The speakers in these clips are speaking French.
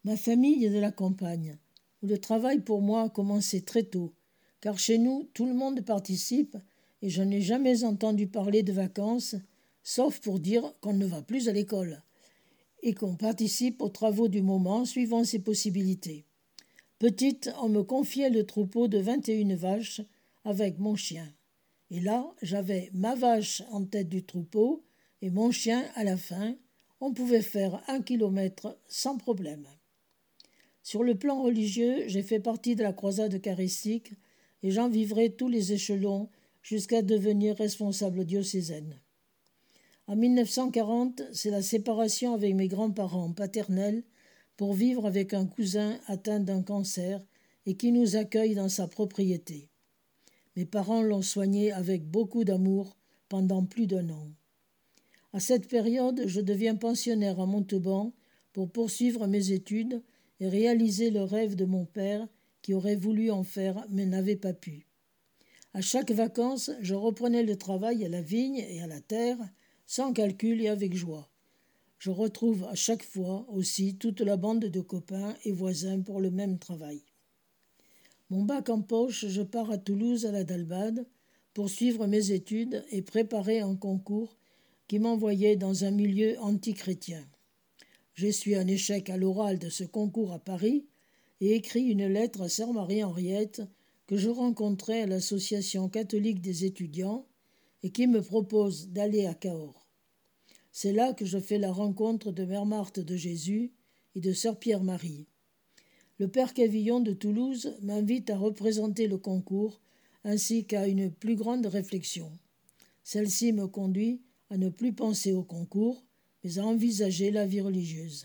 Ma famille est de la campagne, où le travail pour moi a commencé très tôt, car chez nous, tout le monde participe et je n'ai jamais entendu parler de vacances, sauf pour dire qu'on ne va plus à l'école et qu'on participe aux travaux du moment suivant ses possibilités. Petite, on me confiait le troupeau de 21 vaches avec mon chien. Et là, j'avais ma vache en tête du troupeau et mon chien à la fin. On pouvait faire 1 kilomètre sans problème. Sur le plan religieux, j'ai fait partie de la croisade eucharistique et j'en vivrai tous les échelons jusqu'à devenir responsable diocésaine. En 1940, c'est la séparation avec mes grands-parents paternels pour vivre avec un cousin atteint d'un cancer et qui nous accueille dans sa propriété. Mes parents l'ont soigné avec beaucoup d'amour pendant plus d'1 an. À cette période, je deviens pensionnaire à Montauban pour poursuivre mes études et réaliser le rêve de mon père qui aurait voulu en faire mais n'avait pas pu. À chaque vacances, je reprenais le travail à la vigne et à la terre, sans calcul et avec joie. Je retrouve à chaque fois aussi toute la bande de copains et voisins pour le même travail. Mon bac en poche, je pars à Toulouse à la Dalbade pour suivre mes études et préparer un concours qui m'envoyait dans un milieu anti-chrétien. J'essuie un échec à l'oral de ce concours à Paris et écris une lettre à sœur Marie-Henriette que je rencontrais à l'association catholique des étudiants et qui me propose d'aller à Cahors. C'est là que je fais la rencontre de Mère Marthe de Jésus et de sœur Pierre-Marie. Le père Cavillon de Toulouse m'invite à représenter le concours ainsi qu'à une plus grande réflexion. Celle-ci me conduit à ne plus penser au concours, mais à envisager la vie religieuse.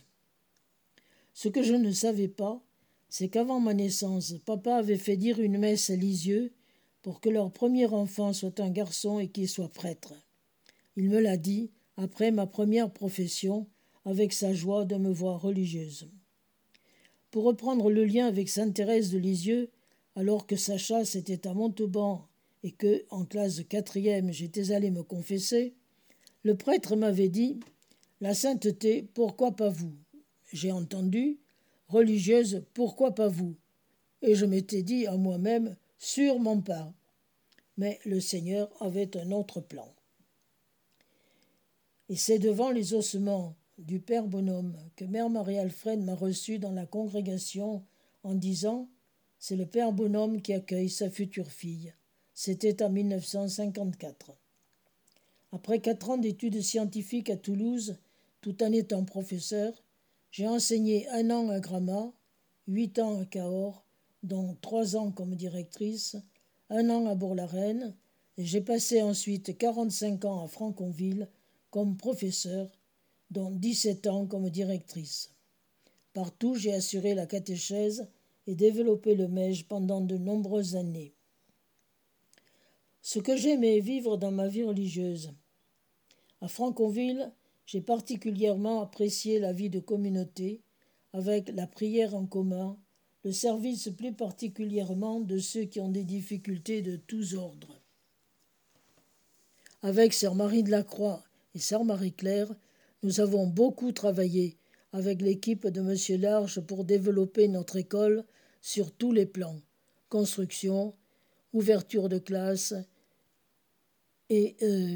Ce que je ne savais pas, c'est qu'avant ma naissance, papa avait fait dire une messe à Lisieux pour que leur premier enfant soit un garçon et qu'il soit prêtre. Il me l'a dit après ma première profession, avec sa joie de me voir religieuse. Pour reprendre le lien avec Sainte Thérèse de Lisieux, alors que sa chasse était à Montauban et que, en classe de 4e, j'étais allé me confesser, le prêtre m'avait dit « La sainteté, pourquoi pas vous ?» J'ai entendu « Religieuse, pourquoi pas vous ?» Et je m'étais dit à moi-même « Sûrement pas ». Mais le Seigneur avait un autre plan. Et c'est devant les ossements du Père Bonhomme que Mère Marie-Alfred m'a reçu dans la congrégation en disant « C'est le Père Bonhomme qui accueille sa future fille ». C'était en 1954. Après 4 ans d'études scientifiques à Toulouse, tout en étant professeur, j'ai enseigné 1 an à Gramat, 8 ans à Cahors, dont 3 ans comme directrice, 1 an à Bourg-la-Reine, et j'ai passé ensuite 45 ans à Franconville comme professeur, dont 17 ans comme directrice. Partout, j'ai assuré la catéchèse et développé le MEJ pendant de nombreuses années. Ce que j'aimais vivre dans ma vie religieuse. À Franconville, j'ai particulièrement apprécié la vie de communauté, avec la prière en commun, le service plus particulièrement de ceux qui ont des difficultés de tous ordres. Avec sœur Marie de la Croix et sœur Marie-Claire, nous avons beaucoup travaillé avec l'équipe de M. Large pour développer notre école sur tous les plans, construction, ouverture de classe et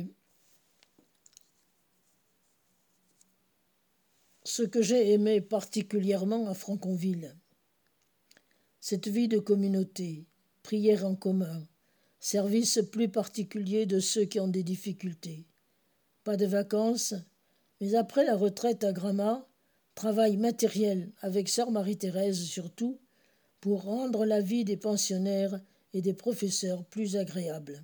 ce que j'ai aimé particulièrement à Franconville, cette vie de communauté, prière en commun, service plus particulier de ceux qui ont des difficultés. Pas de vacances, mais après la retraite à Gramat, travail matériel avec sœur Marie-Thérèse surtout, pour rendre la vie des pensionnaires et des professeurs plus agréable.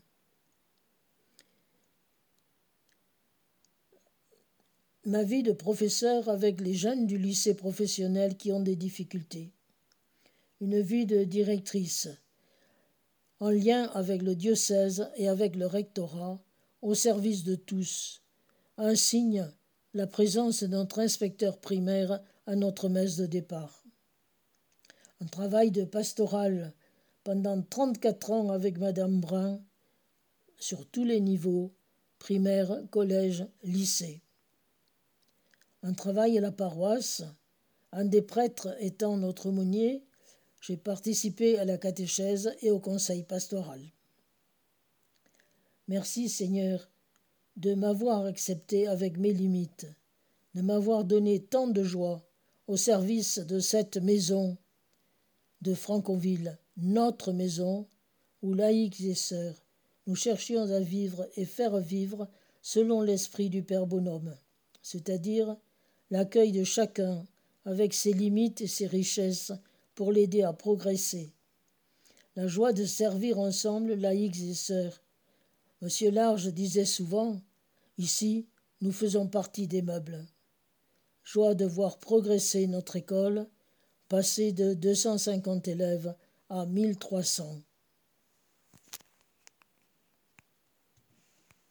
Ma vie de professeur avec les jeunes du lycée professionnel qui ont des difficultés. Une vie de directrice, en lien avec le diocèse et avec le rectorat, au service de tous. Un signe, la présence de notre inspecteur primaire à notre messe de départ. Un travail de pastoral pendant 34 ans avec Madame Brun, sur tous les niveaux, primaire, collège, lycée. Un travail à la paroisse, Un des prêtres étant notre aumônier, j'ai participé à la catéchèse et au conseil pastoral. Merci Seigneur de m'avoir accepté avec mes limites, de m'avoir donné tant de joie au service de cette maison de Franconville, notre maison, où laïcs et sœurs, nous cherchions à vivre et faire vivre selon l'esprit du Père Bonhomme, c'est-à-dire l'accueil de chacun avec ses limites et ses richesses pour l'aider à progresser. La joie de servir ensemble laïcs et sœurs. Monsieur Large disait souvent « Ici, nous faisons partie des meubles ». Joie de voir progresser notre école, passer de 250 élèves à 1300.